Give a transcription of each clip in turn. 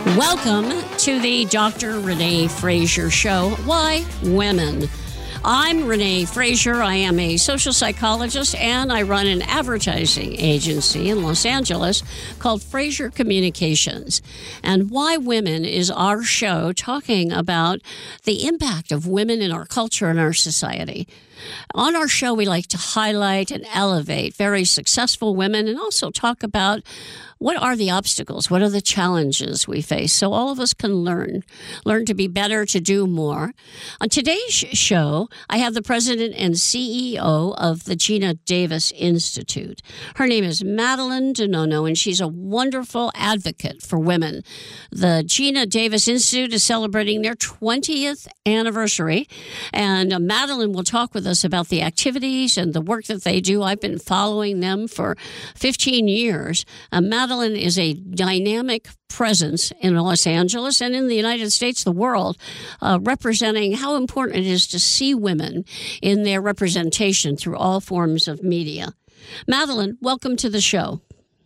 Welcome to the Dr. Renee Fraser Show. Why Women? I'm Renee Fraser. I am a social psychologist and I run an advertising agency in Los Angeles called Fraser Communications. And Why Women is our show talking about the impact of women in our culture and our society. On our show, we like to highlight and elevate very successful women and also talk about what are the obstacles, what are the challenges we face, so all of us can learn to be better, to do more. On today's show, I have the president and CEO of the Geena Davis Institute. Her name is Madeline DeNono, and she's a wonderful advocate for women. The Geena Davis Institute is celebrating their 20th anniversary, and Madeline will talk with us about the activities and the work that they do. I've been following them for 15 years. Madeline is a dynamic presence in Los Angeles and in the United States, the world, representing how important it is to see women in their representation through all forms of media. Madeline, welcome to the show.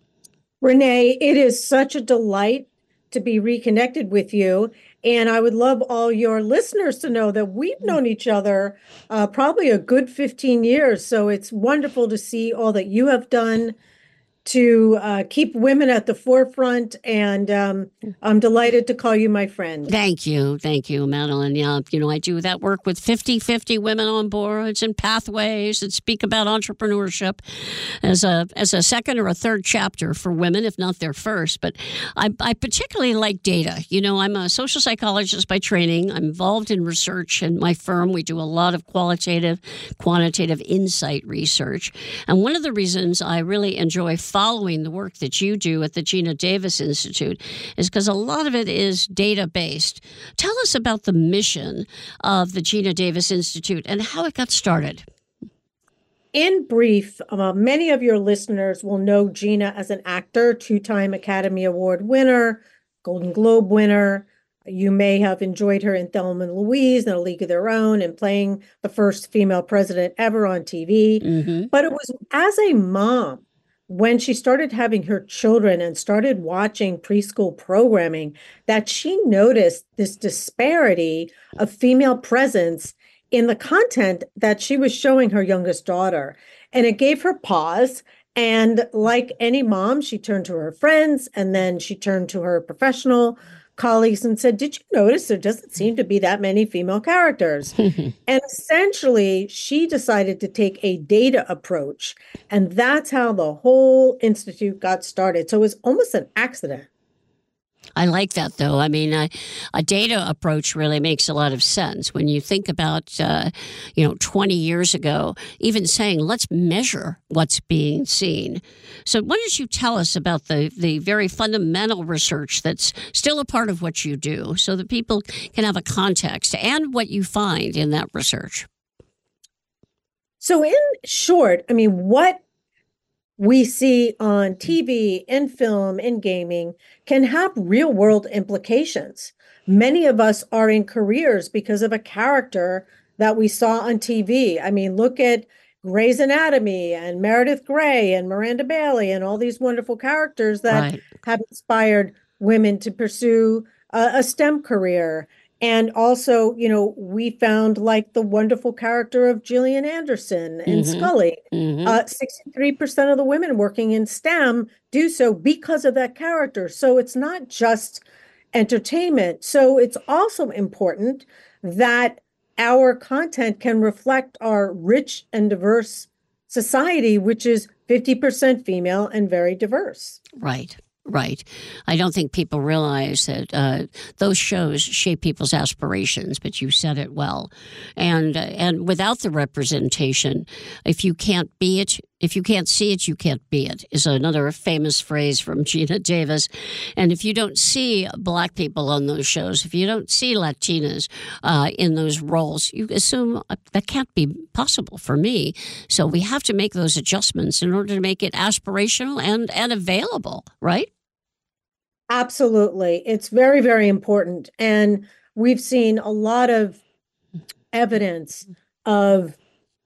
Renee, it is such a delight to be reconnected with you. And I would love all your listeners to know that we've known each other probably a good 15 years. So it's wonderful to see all that you have done to keep women at the forefront, and I'm delighted to call you my friend. Thank you, Madeline. Yeah, I do that work with 50/50 women on boards and pathways that speak about entrepreneurship as a second or a third chapter for women, if not their first. But I particularly like data. I'm a social psychologist by training. I'm involved in research, and my firm, we do a lot of qualitative, quantitative insight research. And one of the reasons I really enjoy following the work that you do at the Geena Davis Institute is because a lot of it is data-based. Tell us about the mission of the Geena Davis Institute and how it got started. In brief, many of your listeners will know Geena as an actor, two-time Academy Award winner, Golden Globe winner. You may have enjoyed her in Thelma and Louise and A League of Their Own and playing the first female president ever on TV. Mm-hmm. But it was as a mom, when she started having her children and started watching preschool programming, that she noticed this disparity of female presence in the content that she was showing her youngest daughter. And it gave her pause. And like any mom, she turned to her friends and then she turned to her professional colleagues and said, "Did you notice there doesn't seem to be that many female characters?" And essentially, she decided to take a data approach. And that's how the whole institute got started. So it was almost an accident. I like that, though. I mean, a data approach really makes a lot of sense when you think about, 20 years ago, even saying, let's measure what's being seen. So why don't you tell us about the very fundamental research that's still a part of what you do so that people can have a context and what you find in that research? So in short, what we see on TV, in film, in gaming can have real world implications. Many of us are in careers because of a character that we saw on TV. Look at Grey's Anatomy and Meredith Grey and Miranda Bailey and all these wonderful characters that have inspired women to pursue a STEM career. And also, we found like the wonderful character of Gillian Anderson in Scully. 63% of the women working in STEM do so because of that character. So it's not just entertainment. So it's also important that our content can reflect our rich and diverse society, which is 50% female and very diverse. Right. I don't think people realize that those shows shape people's aspirations, but you said it well. And without the representation, if you can't be it, if you can't see it, you can't be it, is another famous phrase from Geena Davis. And if you don't see Black people on those shows, if you don't see Latinas in those roles, you assume that can't be possible for me. So we have to make those adjustments in order to make it aspirational and available, right? Absolutely. It's very, very important. And we've seen a lot of evidence of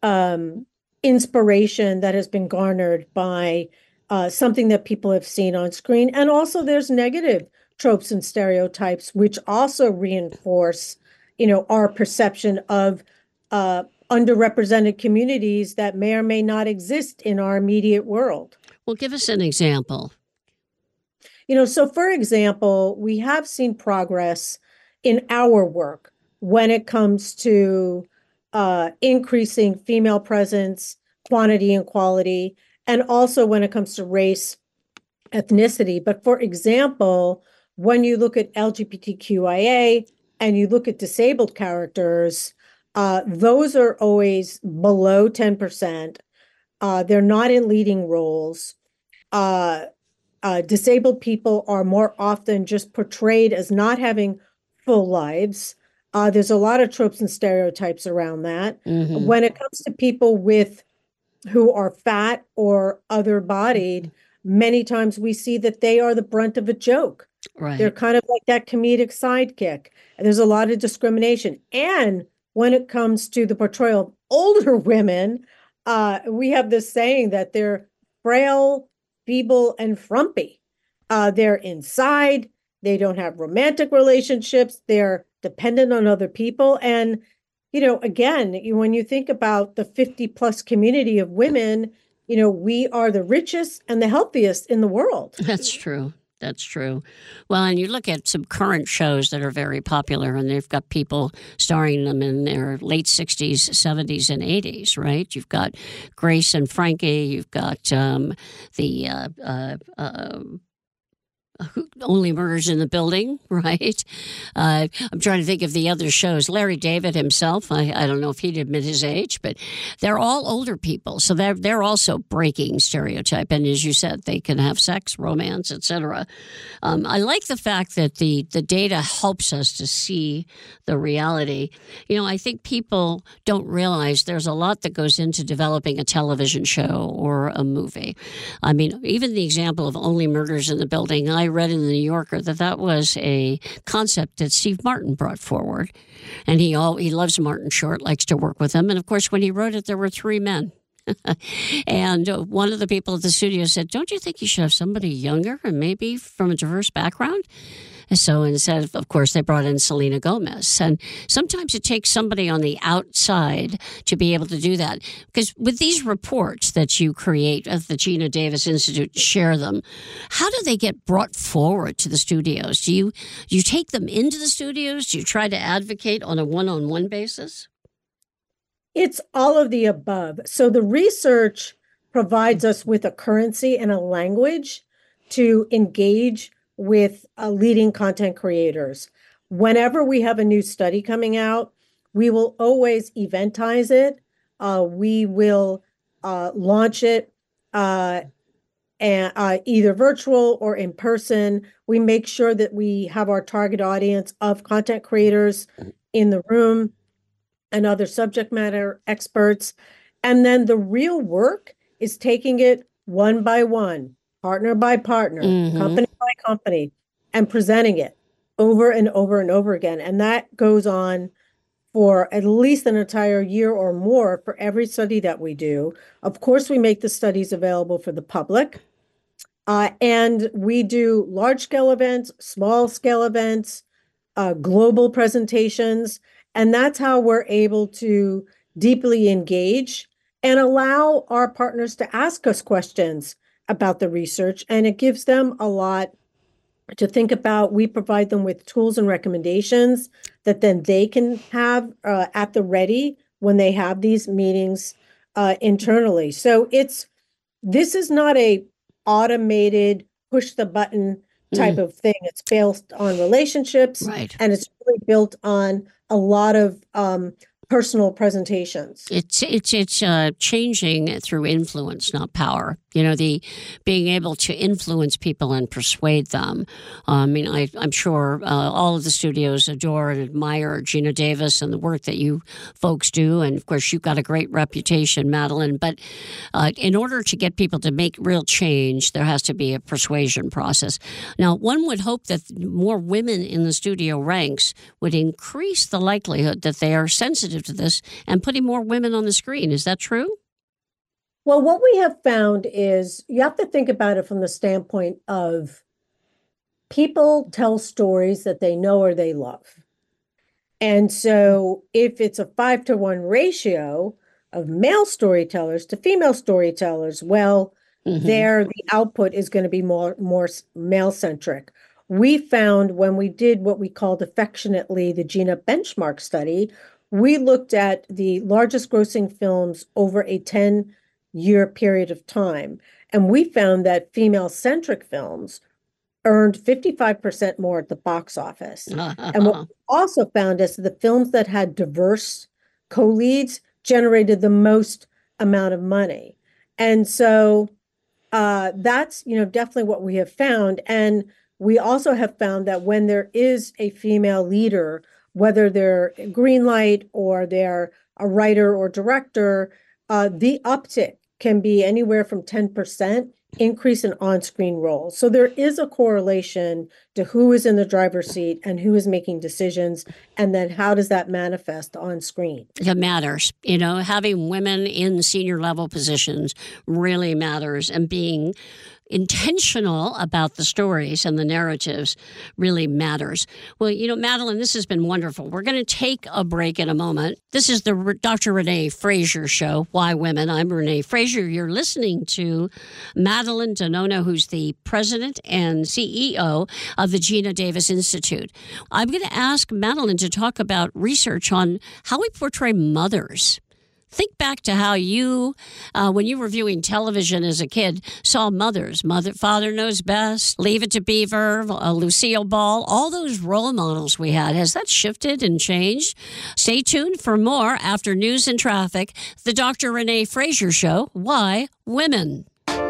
inspiration that has been garnered by something that people have seen on screen. And also there's negative tropes and stereotypes, which also reinforce, our perception of underrepresented communities that may or may not exist in our immediate world. Well, give us an example. So for example, we have seen progress in our work when it comes to increasing female presence, quantity and quality, and also when it comes to race, ethnicity. But for example, when you look at LGBTQIA and you look at disabled characters, those are always below 10%. They're not in leading roles. Disabled people are more often just portrayed as not having full lives. There's a lot of tropes and stereotypes around that. Mm-hmm. When it comes to people who are fat or other-bodied, many times we see that they are the brunt of a joke. Right. They're kind of like that comedic sidekick. And there's a lot of discrimination. And when it comes to the portrayal of older women, we have this saying that they're frail, feeble, and frumpy. They're inside. They don't have romantic relationships. They're dependent on other people. And, again, when you think about the 50+ community of women, we are the richest and the healthiest in the world. That's true. That's true. Well, and you look at some current shows that are very popular, and they've got people starring them in their late 60s, 70s, and 80s, right? You've got Grace and Frankie. You've got Only Murders in the Building, right? I'm trying to think of the other shows. Larry David himself, I don't know if he'd admit his age, but they're all older people. So they're also breaking stereotype. And as you said, they can have sex, romance, etc. I like the fact that the data helps us to see the reality. I think people don't realize there's a lot that goes into developing a television show or a movie. I mean, even the example of Only Murders in the Building, I read in the New Yorker that was a concept that Steve Martin brought forward. And he loves Martin Short, likes to work with him. And of course, when he wrote it, there were 3 men. And one of the people at the studio said, don't you think you should have somebody younger and maybe from a diverse background? So instead, of course, they brought in Selena Gomez. And sometimes it takes somebody on the outside to be able to do that. Because with these reports that you create at the Geena Davis Institute, share them, how do they get brought forward to the studios? Do you take them into the studios? Do you try to advocate on a one-on-one basis? It's all of the above. So the research provides us with a currency and a language to engage with leading content creators. Whenever we have a new study coming out, we will always eventize it. We will launch it and either virtual or in person. We make sure that we have our target audience of content creators in the room and other subject matter experts. And then the real work is taking it one by one, partner by partner, company by company, and presenting it over and over and over again. And that goes on for at least an entire year or more for every study that we do. Of course, we make the studies available for the public. And we do large-scale events, small-scale events, global presentations. And that's how we're able to deeply engage and allow our partners to ask us questions about the research. And it gives them a lot to think about. We provide them with tools and recommendations that then they can have at the ready when they have these meetings internally. So this is not a automated push the button type of thing. It's built on relationships, right, and it's really built on a lot of personal presentations. It's changing through influence, not power. The being able to influence people and persuade them. I mean, I'm sure all of the studios adore and admire Geena Davis and the work that you folks do. And of course, you've got a great reputation, Madeline. But in order to get people to make real change, there has to be a persuasion process. Now, one would hope that more women in the studio ranks would increase the likelihood that they are sensitive to this and putting more women on the screen. Is that true? Well, what we have found is you have to think about it from the standpoint of people tell stories that they know or they love. And so if it's a 5-to-1 ratio of male storytellers to female storytellers, well, there the output is going to be more male centric. We found when we did what we called affectionately the Gina benchmark study, we looked at the largest grossing films over a 10-year period of time. And we found that female centric films earned 55% more at the box office. And what we also found is the films that had diverse co-leads generated the most amount of money. And so that's, definitely what we have found. And we also have found that when there is a female leader, whether they're green light or they're a writer or director, the uptick can be anywhere from 10% increase in on-screen roles. So there is a correlation to who is in the driver's seat and who is making decisions, and then how does that manifest on screen? It matters. Having women in senior level positions really matters, and being intentional about the stories and the narratives really matters. Well, Madeline, this has been wonderful. We're going to take a break in a moment. This is the Dr. Renee Fraser Show, Why Women. I'm Renee Fraser. You're listening to Madeline Denono, who's the president and CEO of the Gina Davis Institute. I'm going to ask Madeline to talk about research on how we portray mothers. Think back to how you, when you were viewing television as a kid, saw mothers. Father Knows Best, Leave It to Beaver, Lucille Ball, all those role models we had. Has that shifted and changed? Stay tuned for more after news and traffic. The Dr. Renee Fraser Show, Why Women?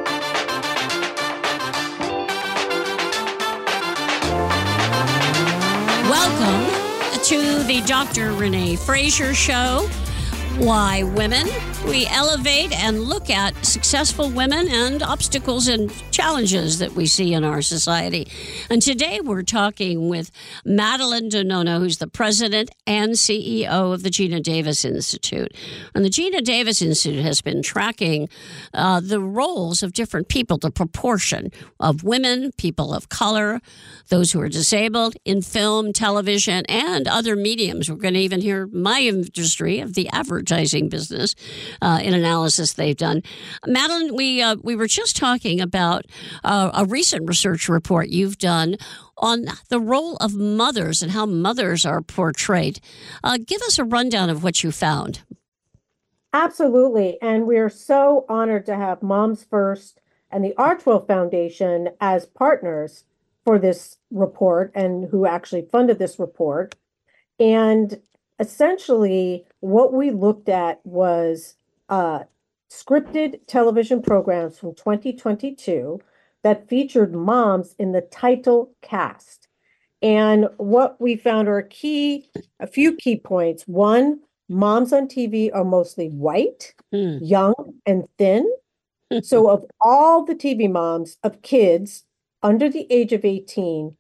Welcome to the Dr. Renee Fraser Show, Why Women. We elevate and look at successful women and obstacles and challenges that we see in our society. And today we're talking with Madeline Denono, who's the president and CEO of the Gina Davis Institute. And the Gina Davis Institute has been tracking the roles of different people, the proportion of women, people of color, those who are disabled in film, television, and other mediums. We're going to even hear my industry of the advertising business in analysis they've done. Madeline, we were just talking about a recent research report you've done on the role of mothers and how mothers are portrayed. Give us a rundown of what you found. Absolutely. And we're so honored to have Moms First and the Archwell Foundation as partners for this report, and who actually funded this report. And essentially, what we looked at was scripted television programs from 2022 that featured moms in the title cast. And what we found are a few key points. One, moms on TV are mostly white, young, and thin. So of all the TV moms of kids under the age of 18,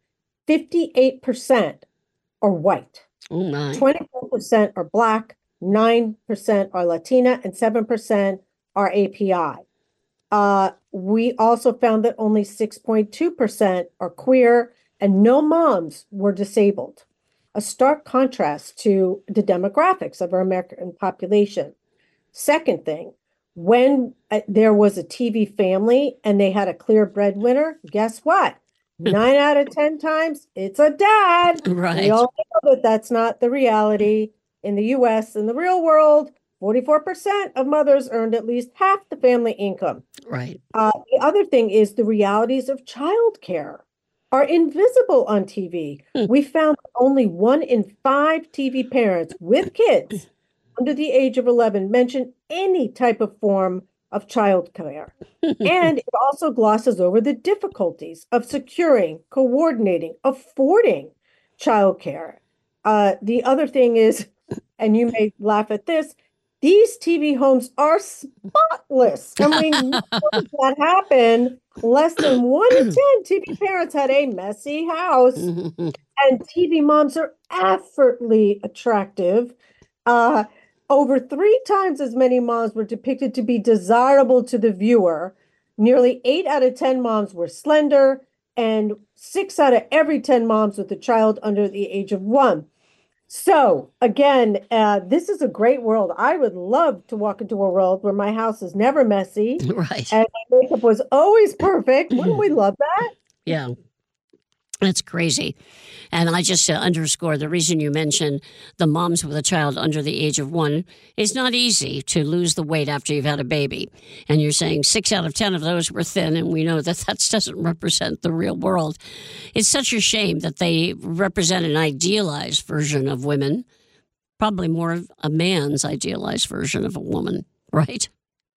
58% are white. Oh my. 24% are Black, 9% are Latina, and 7% are API. We also found that only 6.2% are queer, and no moms were disabled. A stark contrast to the demographics of our American population. Second thing, when there was a TV family and they had a clear breadwinner, guess what? 9 out of 10 times, it's a dad. Right. We all know that that's not the reality. In the U.S., in the real world, 44% of mothers earned at least half the family income. Right. The other thing is the realities of childcare are invisible on TV. We found only 1 in 5 TV parents with kids under the age of 11 mention any type of form of childcare. And it also glosses over the difficulties of securing, coordinating, affording childcare. The other thing is, and you may laugh at this, these TV homes are spotless. And we know that happened. Less than 1 in 10 TV parents had a messy house. And TV moms are effortlessly attractive. Over 3 times as many moms were depicted to be desirable to the viewer. Nearly 8 out of 10 moms were slender, and 6 out of every 10 moms with a child under the age of 1. So again, this is a great world. I would love to walk into a world where my house is never messy Right. and my makeup was always perfect. Wouldn't we love that? Yeah. That's crazy. And I just underscore the reason you mentioned the moms with a child under the age of 1. It's not easy to lose the weight after you've had a baby. And you're saying 6 out of 10 of those were thin, and we know that that doesn't represent the real world. It's such a shame that they represent an idealized version of women, probably more of a man's idealized version of a woman, right?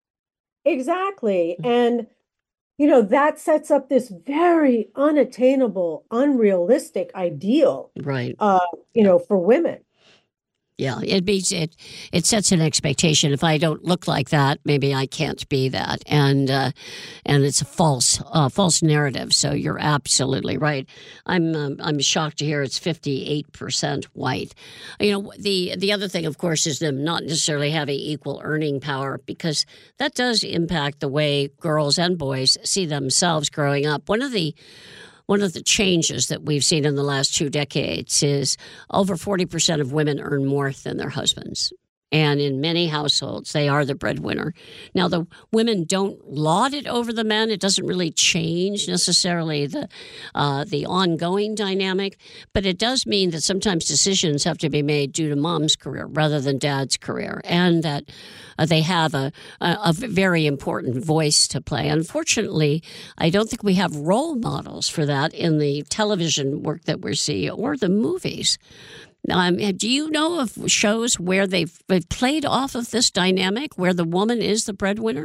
Exactly. And that sets up this very unattainable, unrealistic ideal, Right. for women. Yeah, it sets an expectation. If I don't look like that, maybe I can't be that, and it's a false narrative. So you're absolutely right. I'm shocked to hear it's 58% white. The other thing, of course, is them not necessarily having equal earning power, because that does impact the way girls and boys see themselves growing up. One of the changes that we've seen in the last 2 decades is over 40% of women earn more than their husbands. And in many households, they are the breadwinner. Now, the women don't laud it over the men. It doesn't really change necessarily the ongoing dynamic, but it does mean that sometimes decisions have to be made due to mom's career rather than dad's career, and that they have a very important voice to play. Unfortunately, I don't think we have role models for that in the television work that we see or the movies. Do you know of shows where they've played off of this dynamic, where the woman is the breadwinner?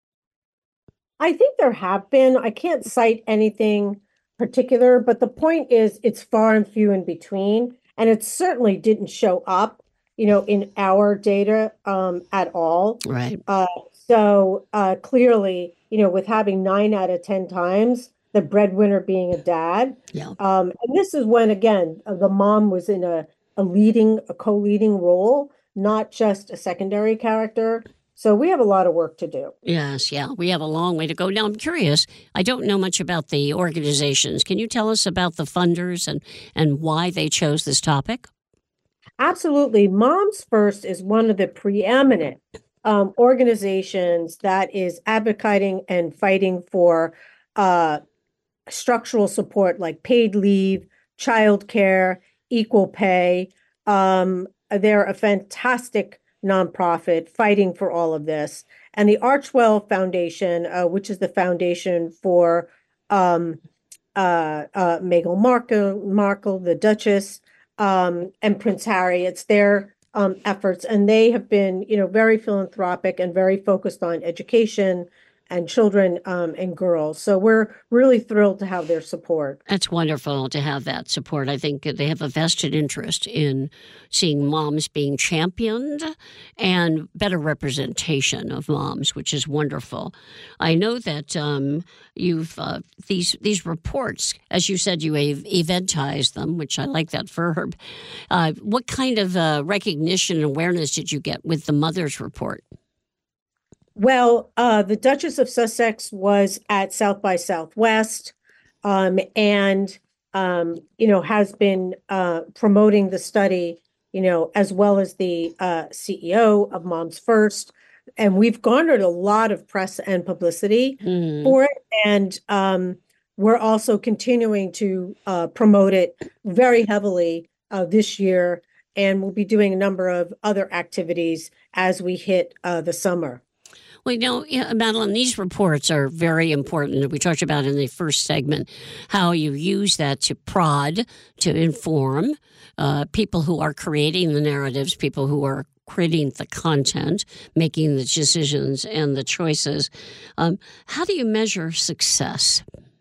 I think there have been. I can't cite anything particular, but the point is it's far and few in between. And it certainly didn't show up, in our data at all. Right. So clearly, with having 9 out of 10 times the breadwinner being a dad. Yeah. And this is when, again, the mom was in a co-leading role, not just a secondary character. So we have a lot of work to do. Yes, yeah, we have a long way to go. Now, I'm curious. I don't know much about the organizations. Can you tell us about the funders and why they chose this topic? Absolutely. Moms First is one of the preeminent organizations that is advocating and fighting for structural support like paid leave, childcare, equal pay. They're a fantastic nonprofit fighting for all of this. And the Archewell Foundation, which is the foundation for Meghan Markle, the Duchess, and Prince Harry, it's their efforts. And they have been, very philanthropic and very focused on education and children and girls. So we're really thrilled to have their support. That's wonderful to have that support. I think they have a vested interest in seeing moms being championed and better representation of moms, which is wonderful. I know that you've these reports, as you said, you eventized them, which I like that verb. What kind of recognition and awareness did you get with the Mother's Report? Well, the Duchess of Sussex was at South by Southwest, and has been promoting the study, as well as the CEO of Moms First, and we've garnered a lot of press and publicity for it, and we're also continuing to promote it very heavily this year, and we'll be doing a number of other activities as we hit the summer. Well, Madeline, these reports are very important. We talked about in the first segment how you use that to prod, to inform people who are creating the narratives, people who are creating the content, making the decisions and the choices. How do you measure success?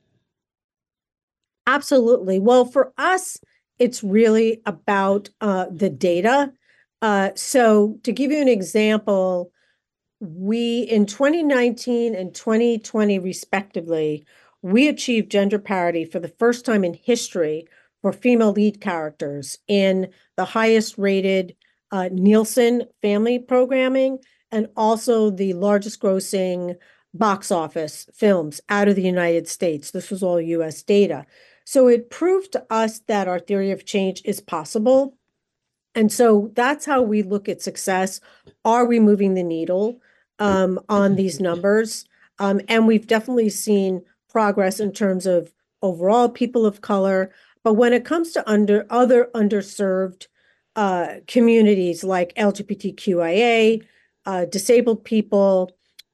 Absolutely. Well, for us, it's really about the data. So to give you an example, we, in 2019 and 2020 respectively, we achieved gender parity for the first time in history for female lead characters in the highest rated Nielsen family programming, and also the largest grossing box office films out of the United States. This was all US data. So it proved to us that our theory of change is possible. And so that's how we look at success. Are we moving the needle on these numbers? And we've definitely seen progress in terms of overall people of color. But when it comes to other underserved communities like LGBTQIA, disabled people,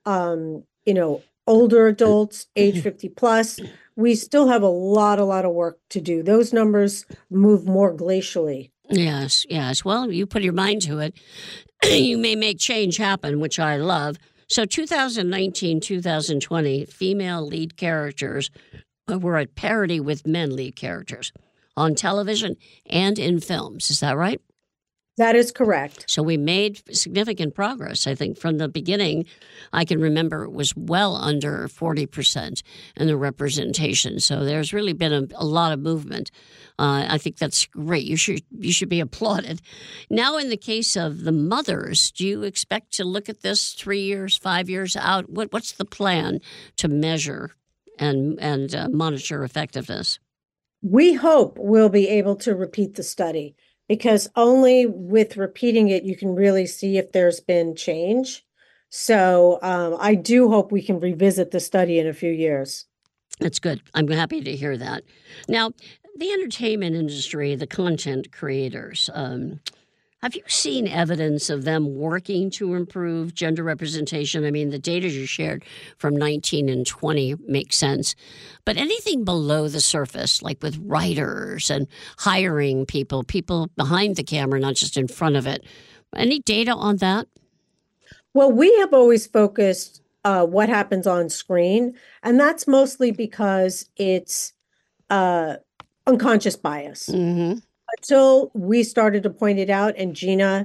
older adults, age 50 plus, we still have a lot of work to do. Those numbers move more glacially. Yes, yes. Well, you put your mind to it. You may make change happen, which I love. So 2019, 2020, female lead characters were at parity with men lead characters on television and in films. Is that right? That is correct. So we made significant progress. I think from the beginning, I can remember it was well under 40% in the representation. So there's really been a lot of movement. I think that's great. You should be applauded. Now, in the case of the mothers, do you expect to look at this 3 years, 5 years out? What's the plan to measure and monitor effectiveness? We hope we'll be able to repeat the study, because only with repeating it, you can really see if there's been change. So I do hope we can revisit the study in a few years. That's good. I'm happy to hear that. Now, the entertainment industry, the content creators, have you seen evidence of them working to improve gender representation? I mean, the data you shared from 19 and 20 makes sense. But anything below the surface, like with writers and hiring people behind the camera, not just in front of it, any data on that? Well, we have always focused what happens on screen, and that's mostly because it's unconscious bias. Mm-hmm. Until we started to point it out and Gina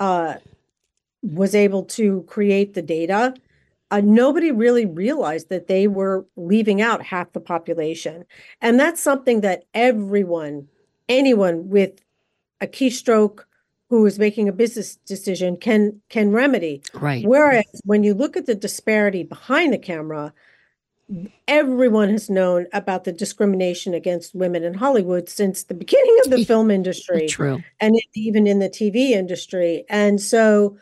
was able to create the data, nobody really realized that they were leaving out half the population. And that's something that anyone with a keystroke who is making a business decision can remedy. Right. Whereas when you look at the disparity behind the camera, everyone has known about the discrimination against women in Hollywood since the beginning of the film industry. True. And even in the TV industry. And so,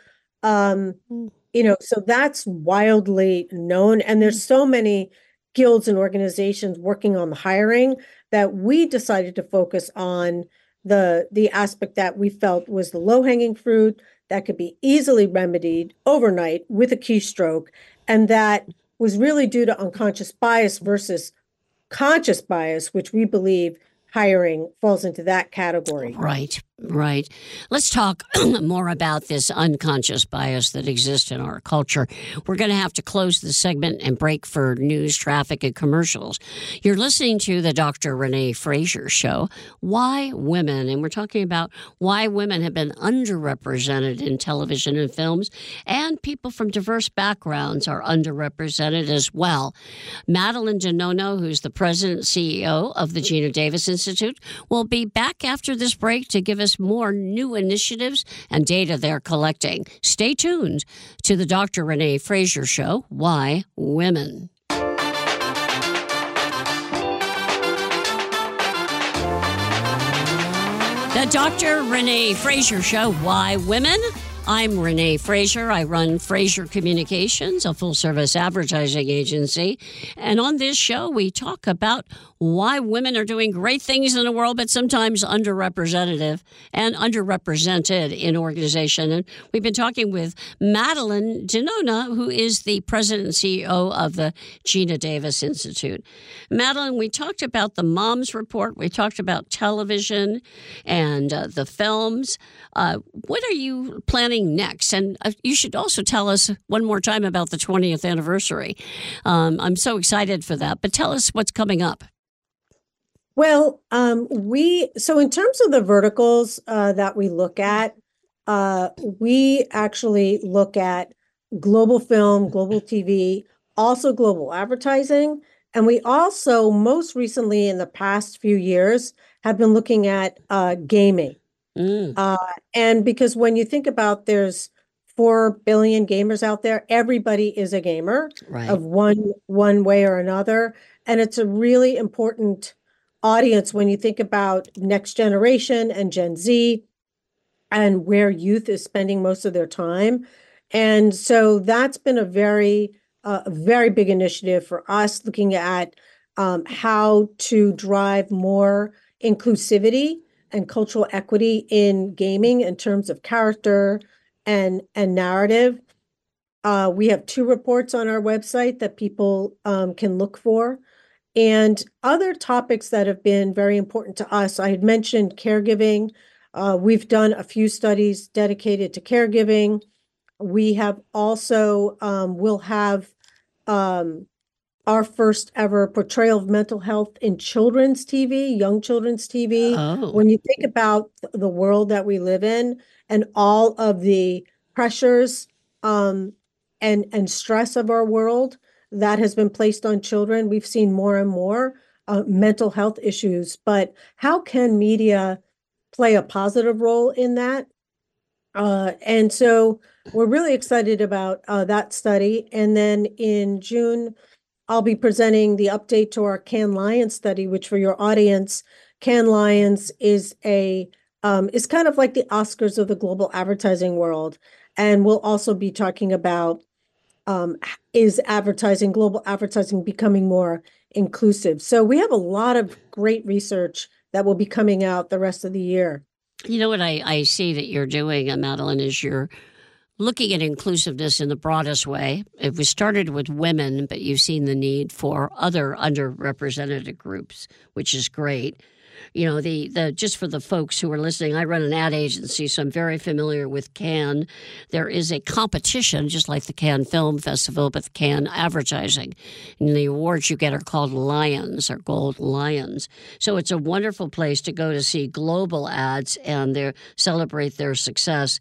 so that's wildly known. And there's so many guilds and organizations working on the hiring that we decided to focus on the aspect that we felt was the low-hanging fruit that could be easily remedied overnight with a keystroke, and that was really due to unconscious bias versus conscious bias, which we believe hiring falls into that category. Right. Let's talk more about this unconscious bias that exists in our culture. We're going to have to close the segment and break for news, traffic, and commercials. You're listening to the Dr. Renee Fraser Show, Why Women? And we're talking about why women have been underrepresented in television and films, and people from diverse backgrounds are underrepresented as well. Madeline Denono, who's the president and CEO of the Gina Davis Institute, will be back after this break to give us more new initiatives and data they're collecting. Stay tuned to the Dr. Renee Fraser Show, Why Women? The Dr. Renee Fraser Show, Why Women? I'm Renee Fraser. I run Fraser Communications, a full-service advertising agency. And on this show, we talk about why women are doing great things in the world, but sometimes underrepresented in organization. And we've been talking with Madeline Denono, who is the president and CEO of the Gina Davis Institute. Madeline, we talked about the Moms Report. We talked about television and the films. What are you planning next? And you should also tell us one more time about the 20th anniversary. I'm so excited for that, but tell us what's coming up. Well, so in terms of the verticals that we look at, we actually look at global film, global TV, also global advertising. And we also, most recently in the past few years, have been looking at gaming. And because when you think about there's 4 billion gamers out there. Everybody is a gamer Right. of one way or another. And it's a really important audience when you think about next generation and Gen Z and where youth is spending most of their time. And so that's been a very big initiative for us, looking at how to drive more inclusivity and cultural equity in gaming in terms of character and narrative. We have 2 reports on our website that people can look for. And other topics that have been very important to us, I had mentioned caregiving. We've done a few studies dedicated to caregiving. We have also will have our first ever portrayal of mental health in children's TV, young children's TV. Oh, When you think about the world that we live in and all of the pressures and stress of our world that has been placed on children, we've seen more and more mental health issues. But how can media play a positive role in that? And so we're really excited about that study. And then in June, I'll be presenting the update to our Cannes Lions study, which for your audience, Cannes Lions is is kind of like the Oscars of the global advertising world. And we'll also be talking about is global advertising becoming more inclusive? So we have a lot of great research that will be coming out the rest of the year. you know what I see that you're doing, Madeline, is you're looking at inclusiveness in the broadest way. It was started with women, but you've seen the need for other underrepresented groups, which is great. You know, the just for the folks who are listening, I run an ad agency, so I'm very familiar with Cannes. There is a competition, just like the Cannes Film Festival, but the Cannes Advertising. And the awards you get are called Lions, or Gold Lions. So it's a wonderful place to go to see global ads and celebrate their success.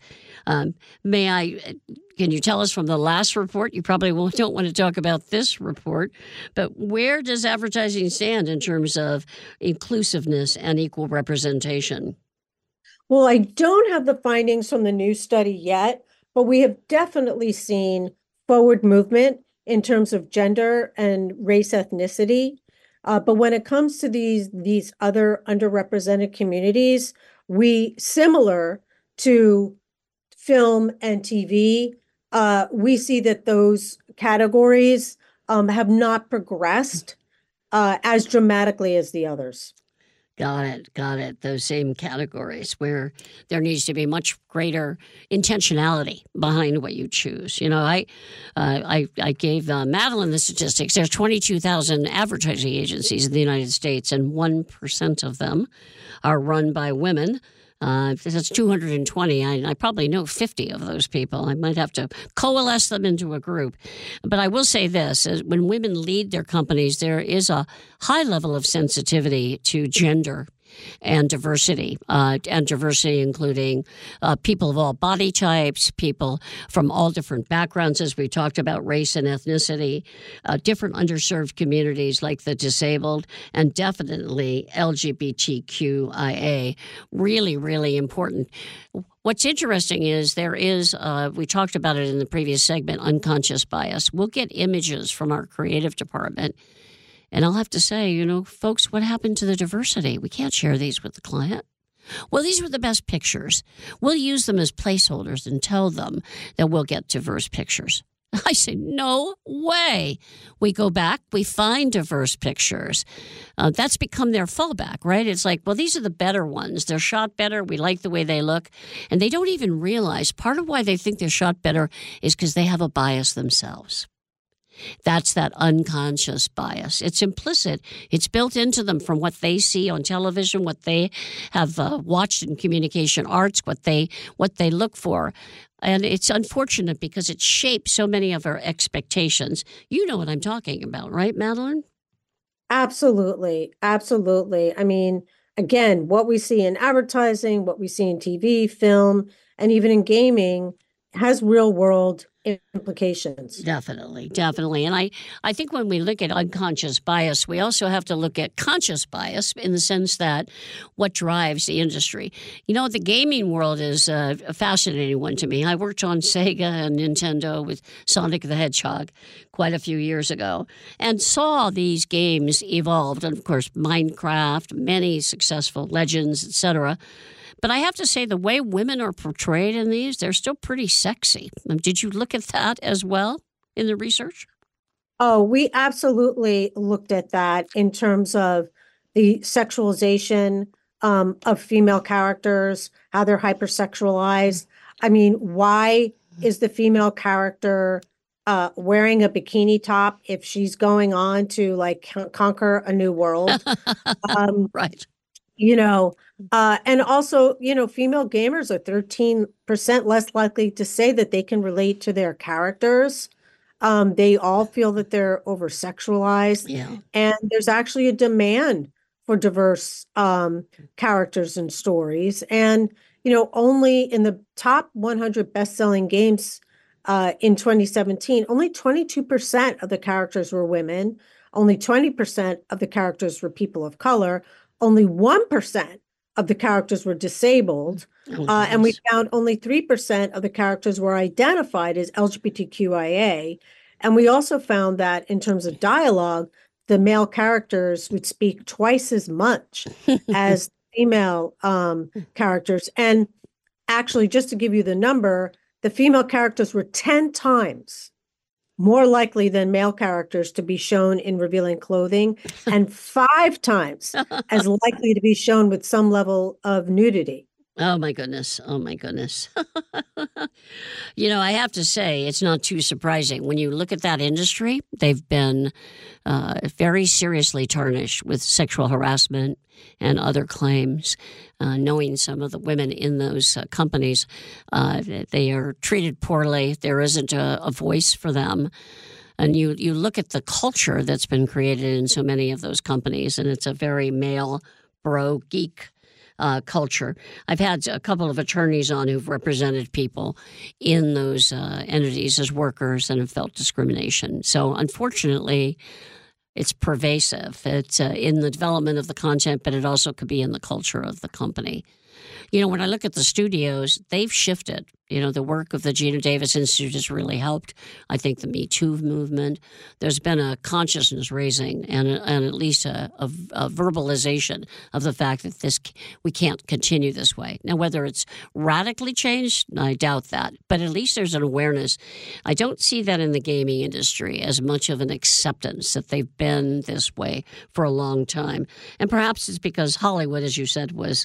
Can you tell us from the last report? You probably don't want to talk about this report, but where does advertising stand in terms of inclusiveness and equal representation? Well, I don't have the findings from the new study yet, but we have definitely seen forward movement in terms of gender and race ethnicity. But when it comes to these other underrepresented communities, similar to film and TV, we see that those categories have not progressed as dramatically as the others. Got it. Those same categories where there needs to be much greater intentionality behind what you choose. You know, I gave Madeline the statistics. There's 22,000 advertising agencies in the United States, and 1% of them are run by women. That's 220. I probably know 50 of those people. I might have to coalesce them into a group. But I will say this, when women lead their companies, there is a high level of sensitivity to gender and diversity including people of all body types, people from all different backgrounds, as we talked about, race and ethnicity, different underserved communities like the disabled, and definitely LGBTQIA. Really, really important. What's interesting is there is, we talked about it in the previous segment, unconscious bias. We'll get images from our creative department, and I'll have to say, you know, folks, what happened to the diversity? We can't share these with the client. Well, these were the best pictures. We'll use them as placeholders and tell them that we'll get diverse pictures. I say, no way. We go back, we find diverse pictures. That's become their fallback, right? It's like, well, these are the better ones. They're shot better. We like the way they look. And they don't even realize part of why they think they're shot better is because they have a bias themselves. That's that unconscious bias. It's implicit. It's built into them from what they see on television, what they have watched in communication arts, what they look for. And it's unfortunate because it shapes so many of our expectations. You know what I'm talking about, right, Madeline? Absolutely. Absolutely. I mean, again, what we see in advertising, what we see in TV, film, and even in gaming has real world implications. Definitely, definitely. And I think when we look at unconscious bias, we also have to look at conscious bias in the sense that what drives the industry. You know, the gaming world is a fascinating one to me. I worked on Sega and Nintendo with Sonic the Hedgehog quite a few years ago and saw these games evolve. And of course, Minecraft, many successful legends, etc. But I have to say, the way women are portrayed in these, they're still pretty sexy. Did you look at that as well in the research? Oh, we absolutely looked at that in terms of the sexualization of female characters, how they're hypersexualized. I mean, why is the female character wearing a bikini top if she's going on to like conquer a new world? Um, Right. you know, and also, female gamers are 13% less likely to say that they can relate to their characters. They all feel that they're over sexualized, Yeah. and there's actually a demand for diverse characters and stories. And, only in the top 100 best-selling games in 2017, only 22% of the characters were women, only 20% of the characters were people of color, only 1% of the characters were disabled, Oh, and we goodness. found only 3% of the characters were identified as LGBTQIA. And we also found that in terms of dialogue, the male characters would speak twice as much as female characters. And actually, just to give you the number, the female characters were 10 times more likely than male characters to be shown in revealing clothing, and 5 times as likely to be shown with some level of nudity. Oh, my goodness. Oh, my goodness. I have to say, it's not too surprising. When you look at that industry, they've been very seriously tarnished with sexual harassment and other claims. Knowing some of the women in those companies, they are treated poorly. There isn't a voice for them. And you look at the culture that's been created in so many of those companies, and it's a very male, bro, geek culture. I've had a couple of attorneys on who've represented people in those entities as workers and have felt discrimination. So unfortunately, it's pervasive. It's in the development of the content, but it also could be in the culture of the company. When I look at the studios, they've shifted. The work of the Gina Davis Institute has really helped. I think the Me Too movement. There's been a consciousness raising and at least a verbalization of the fact that we can't continue this way. Now, whether it's radically changed, I doubt that. But at least there's an awareness. I don't see that in the gaming industry as much of an acceptance that they've been this way for a long time. And perhaps it's because Hollywood, as you said, was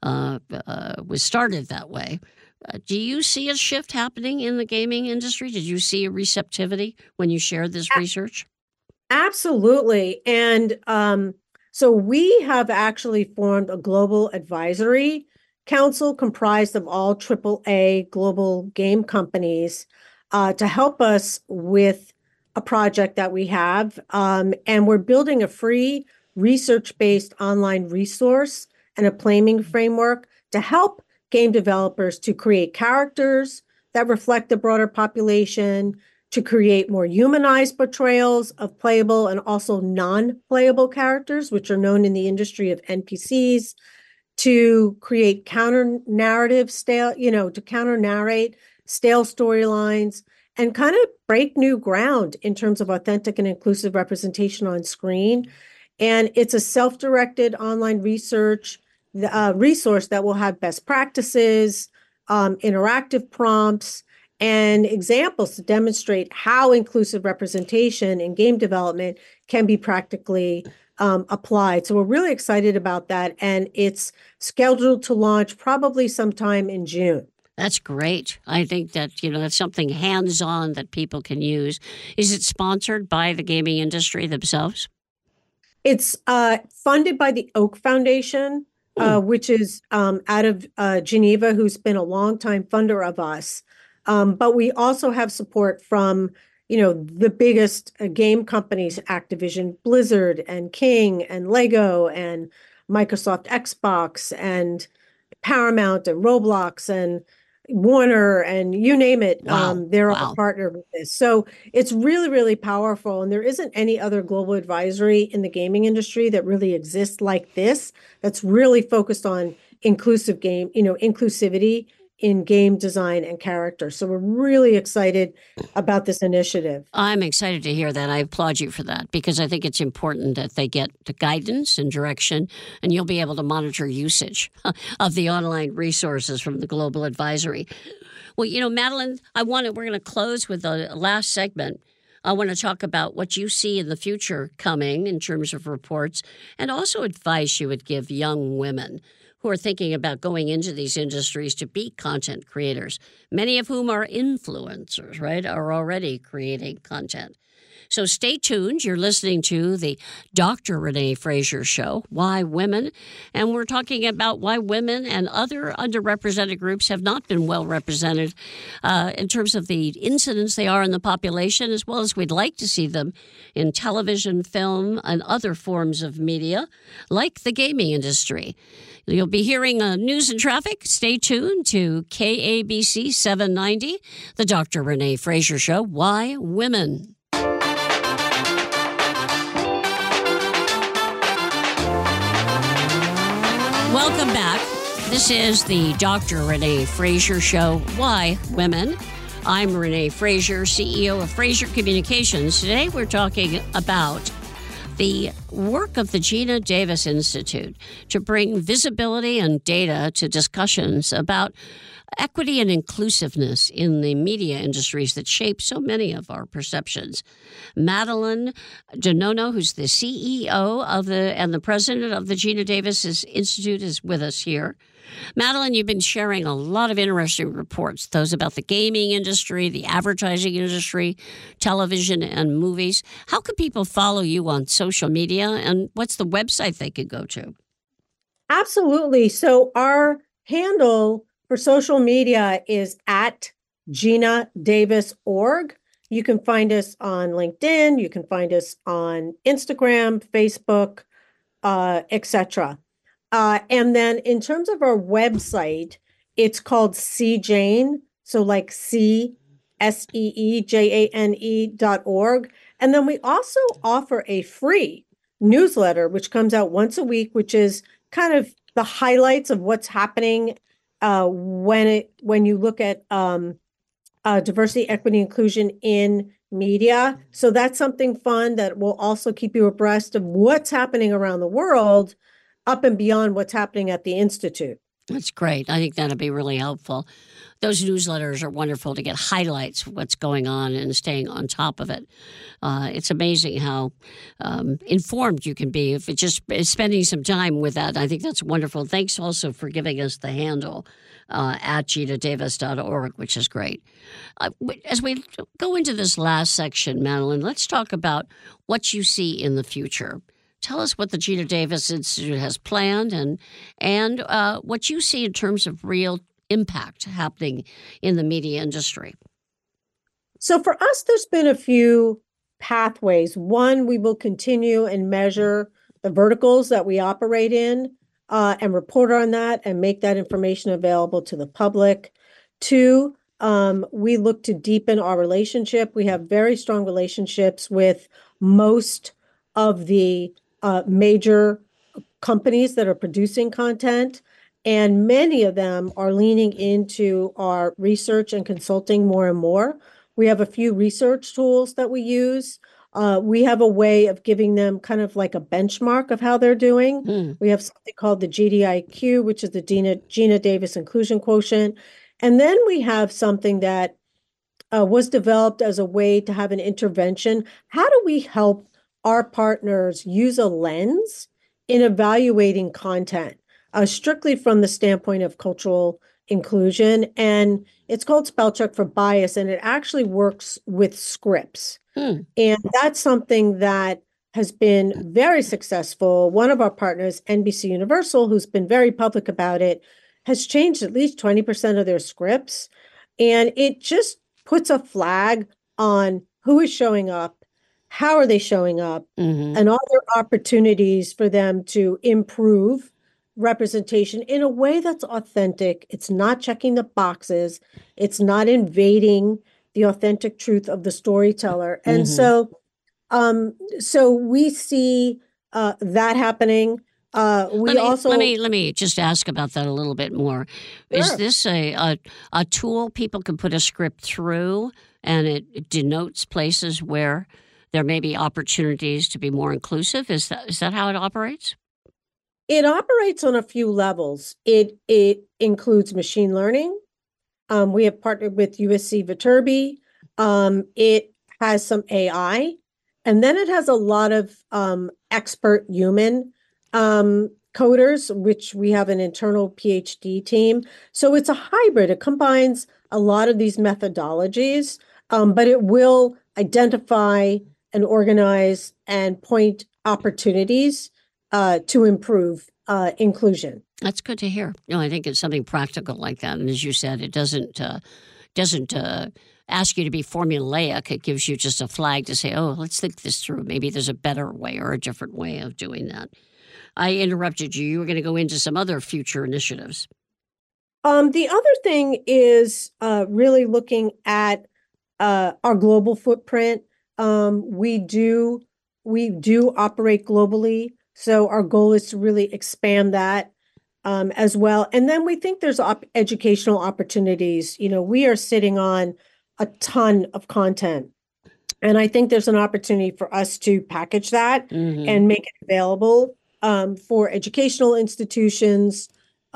started that way. Do you see a shift happening in the gaming industry? Did you see a receptivity when you shared this research? Absolutely. And so we have actually formed a global advisory council comprised of all AAA global game companies to help us with a project that we have. And we're building a free research-based online resource and a planning framework to help game developers to create characters that reflect the broader population, to create more humanized portrayals of playable and also non-playable characters, which are known in the industry of NPCs, to create counter-narrative stale, to counter-narrate stale storylines and kind of break new ground in terms of authentic and inclusive representation on screen. And it's a self-directed online resource that will have best practices, interactive prompts, and examples to demonstrate how inclusive representation in game development can be practically applied. So we're really excited about that, and it's scheduled to launch probably sometime in June. That's great. I think that, that's something hands-on that people can use. Is it sponsored by the gaming industry themselves? It's funded by the Oak Foundation, which is out of Geneva, who's been a longtime funder of us. But we also have support from, the biggest game companies, Activision, Blizzard, and King, and Lego, and Microsoft Xbox, and Paramount, and Roblox, and Warner and you name it, Wow. they're all Wow. partnered with this. So it's really, really powerful. And there isn't any other global advisory in the gaming industry that really exists like this, that's really focused on inclusivity in game design and character. So we're really excited about this initiative. I'm excited to hear that. I applaud you for that because I think it's important that they get the guidance and direction, and you'll be able to monitor usage of the online resources from the Global Advisory. Well, Madeline, we're going to close with the last segment. I want to talk about what you see in the future coming in terms of reports and also advice you would give young women who are thinking about going into these industries to be content creators, many of whom are influencers, right, are already creating content. So stay tuned. You're listening to the Dr. Renee Fraser Show, Why Women? And we're talking about why women and other underrepresented groups have not been well represented in terms of the incidents they are in the population, as well as we'd like to see them in television, film, and other forms of media, like the gaming industry. You'll be hearing news and traffic. Stay tuned to KABC 790, the Dr. Renee Fraser Show, Why Women? Welcome back. This is the Dr. Renee Fraser Show, Why Women? I'm Renee Fraser, CEO of Fraser Communications. Today we're talking about the work of the Geena Davis Institute to bring visibility and data to discussions about equity and inclusiveness in the media industries that shape so many of our perceptions. Madeline Denono, who's the CEO and the president of the Geena Davis Institute, is with us here. Madeline, you've been sharing a lot of interesting reports, those about the gaming industry, the advertising industry, television, and movies. How can people follow you on social media, and what's the website they could go to? Absolutely. So our handle for social media is at GeenaDavis.org. You can find us on LinkedIn. You can find us on Instagram, Facebook, etc. And then in terms of our website, it's called CJane. So like CSEEJANE.org. And then we also offer a free newsletter, which comes out once a week, which is kind of the highlights of what's happening when you look at diversity, equity, inclusion in media. So that's something fun that will also keep you abreast of what's happening around the world, up and beyond what's happening at the Institute. That's great. I think that'll be really helpful. Those newsletters are wonderful to get highlights of what's going on and staying on top of it. It's amazing how informed you can be if it just is spending some time with that. I think that's wonderful. Thanks also for giving us the handle at GeenaDavis.org, which is great. As we go into this last section, Madeline, let's talk about what you see in the future. Tell us what the Geena Davis Institute has planned and what you see in terms of real impact happening in the media industry. So for us, there's been a few pathways. One, we will continue and measure the verticals that we operate in and report on that and make that information available to the public. Two, we look to deepen our relationship. We have very strong relationships with most of the major companies that are producing content, and many of them are leaning into our research and consulting more and more. We have a few research tools that we use. We have a way of giving them kind of like a benchmark of how they're doing. We have something called the GDIQ, which is the Geena Davis Inclusion Quotient. And then we have something that was developed as a way to have an intervention. How do we help our partners use a lens in evaluating content, strictly from the standpoint of cultural inclusion? And it's called spell check for bias, and it actually works with scripts. And that's something that has been very successful. One of our partners, NBC Universal, who's been very public about it, has changed at least 20% of their scripts. And it just puts a flag on who is showing up, how are they showing up, and are there opportunities for them to improve representation in a way that's authentic. It's not checking the boxes. It's not invading the authentic truth of the storyteller. And so we see that happening. Let me just ask about that a little bit more. Sure. Is this a tool people can put a script through, and it denotes places where there may be opportunities to be more inclusive? Is that how it operates? It operates on a few levels. It includes machine learning. We have partnered with USC Viterbi. It has some AI, and then it has a lot of expert human coders, which we have an internal PhD team. So it's a hybrid. It combines a lot of these methodologies, but it will identify and organize and point opportunities to improve inclusion. That's good to hear. I think it's something practical like that. And as you said, it doesn't ask you to be formulaic. It gives you just a flag to say, oh, let's think this through. Maybe there's a better way or a different way of doing that. I interrupted you. You were going to go into some other future initiatives. The other thing is really looking at our global footprint. We do operate globally. So our goal is to really expand that as well. And then we think there's educational opportunities. We are sitting on a ton of content. And I think there's an opportunity for us to package that and make it available for educational institutions,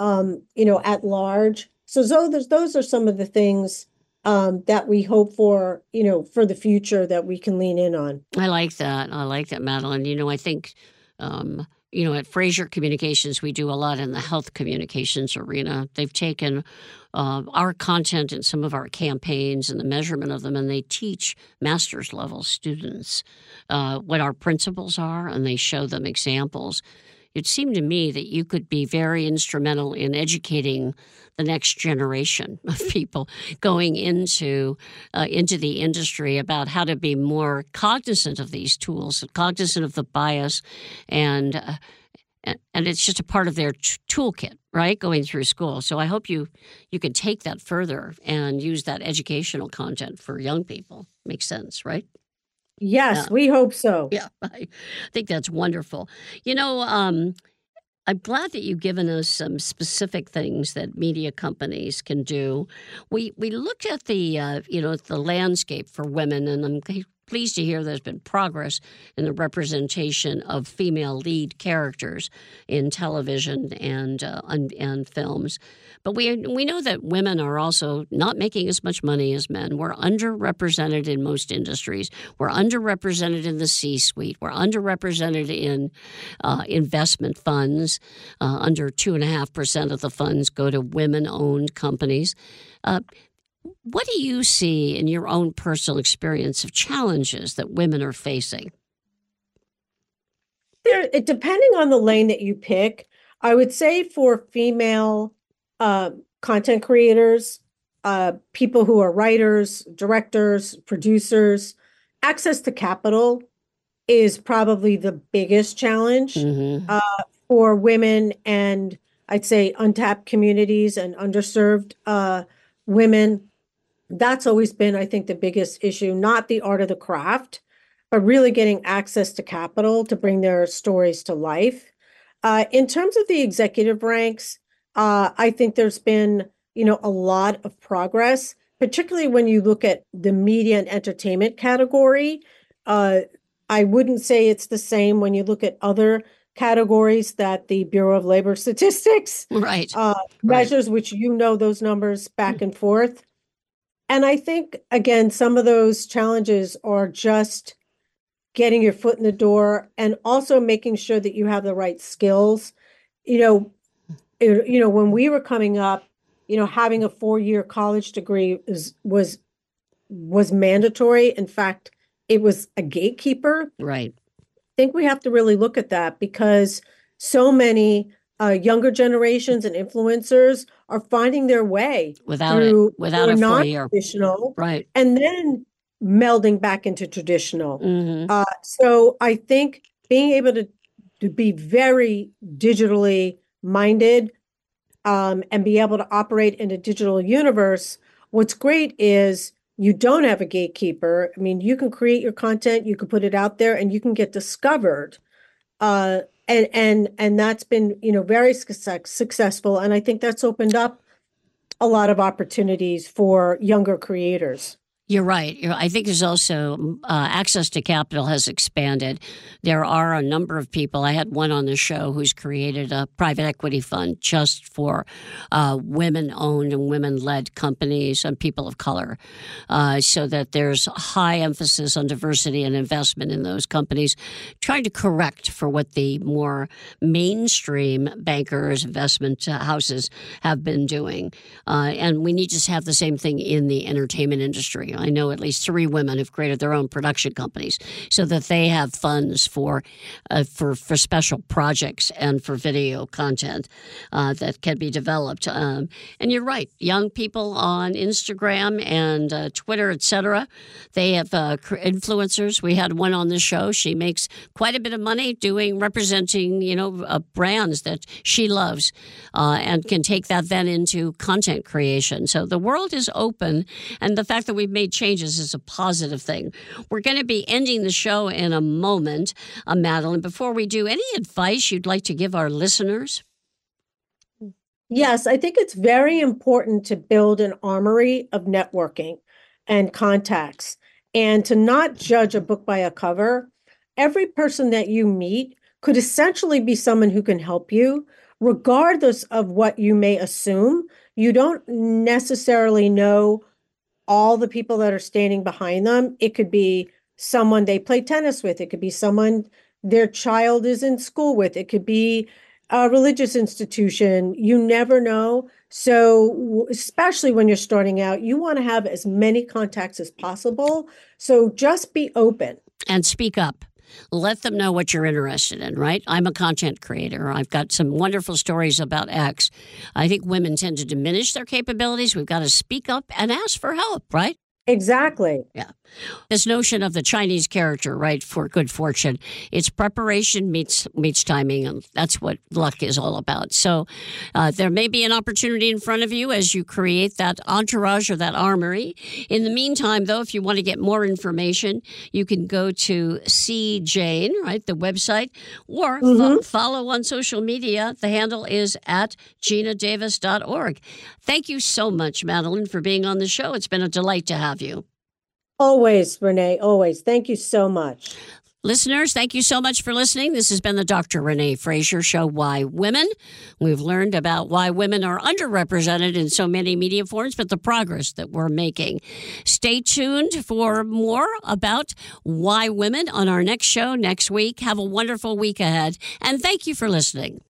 at large. So those are some of the things that we hope for the future that we can lean in on. I like that, Madeline. I think, at Fraser Communications, we do a lot in the health communications arena. They've taken our content and some of our campaigns and the measurement of them, and they teach master's level students what our principles are, and they show them examples. It seemed to me that you could be very instrumental in educating the next generation of people going into the industry about how to be more cognizant of these tools, cognizant of the bias, and it's just a part of their toolkit, right, going through school. So I hope you can take that further and use that educational content for young people. Makes sense, right? Yes, we hope so. Yeah, I think that's wonderful. I'm glad that you've given us some specific things that media companies can do. We looked at the landscape for women, and I'm pleased to hear there's been progress in the representation of female lead characters in television and films. But we know that women are also not making as much money as men. We're underrepresented in most industries. We're underrepresented in the C-suite. We're underrepresented in investment funds. Under 2.5% of the funds go to women-owned companies. What do you see in your own personal experience of challenges that women are facing? Depending on the lane that you pick, I would say for female content creators, people who are writers, directors, producers, access to capital is probably the biggest challenge for women, and I'd say untapped communities and underserved women. That's always been, I think, the biggest issue, not the art of the craft, but really getting access to capital to bring their stories to life. In terms of the executive ranks, I think there's been, a lot of progress, particularly when you look at the media and entertainment category. I wouldn't say it's the same when you look at other categories that the Bureau of Labor Statistics measures, which those numbers back and forth. And I think, again, some of those challenges are just getting your foot in the door and also making sure that you have the right skills. When we were coming up, having a 4-year college degree was mandatory. In fact, it was a gatekeeper. Right. I think we have to really look at that because so many younger generations and influencers are finding their way without a 4-year, traditional, right, and then melding back into traditional. So I think being able to be very digitally minded, and be able to operate in a digital universe, what's great is you don't have a gatekeeper. I mean, you can create your content, you can put it out there, and you can get discovered. And that's been, very successful. And I think that's opened up a lot of opportunities for younger creators. You're right. I think there's also access to capital has expanded. There are a number of people. I had one on the show who's created a private equity fund just for women-owned and women-led companies and people of color, so that there's high emphasis on diversity and investment in those companies, trying to correct for what the more mainstream bankers, investment houses have been doing. And we need to have the same thing in the entertainment industry. I know at least 3 women who've created their own production companies so that they have funds for special projects and for video content that can be developed. And you're right, young people on Instagram and Twitter, etc. They have influencers. We had one on the show. She makes quite a bit of money representing, brands that she loves, and can take that then into content creation. So the world is open, and the fact that we've made changes is a positive thing. We're going to be ending the show in a moment, Madeline. Before we do, any advice you'd like to give our listeners? Yes, I think it's very important to build an armory of networking and contacts, and to not judge a book by a cover. Every person that you meet could essentially be someone who can help you, regardless of what you may assume. You don't necessarily know all the people that are standing behind them. It could be someone they play tennis with. It could be someone their child is in school with. It could be a religious institution. You never know. So especially when you're starting out, you want to have as many contacts as possible. So just be open. And speak up. Let them know what you're interested in, right? I'm a content creator. I've got some wonderful stories about X. I think women tend to diminish their capabilities. We've got to speak up and ask for help, right? Exactly. Yeah. This notion of the Chinese character, right, for good fortune, it's preparation meets timing, and that's what luck is all about. So there may be an opportunity in front of you as you create that entourage or that armory. In the meantime, though, if you want to get more information, you can go to See Jane, right, the website, or follow on social media. The handle is at GinaDavis.org. Thank you so much, Madeline, for being on the show. It's been a delight to have you. Always, Renee, always. Thank you so much. Listeners, thank you so much for listening. This has been the Dr. Renee Fraser Show, Why Women. We've learned about why women are underrepresented in so many media forms, but the progress that we're making. Stay tuned for more about Why Women on our next show next week. Have a wonderful week ahead, and thank you for listening.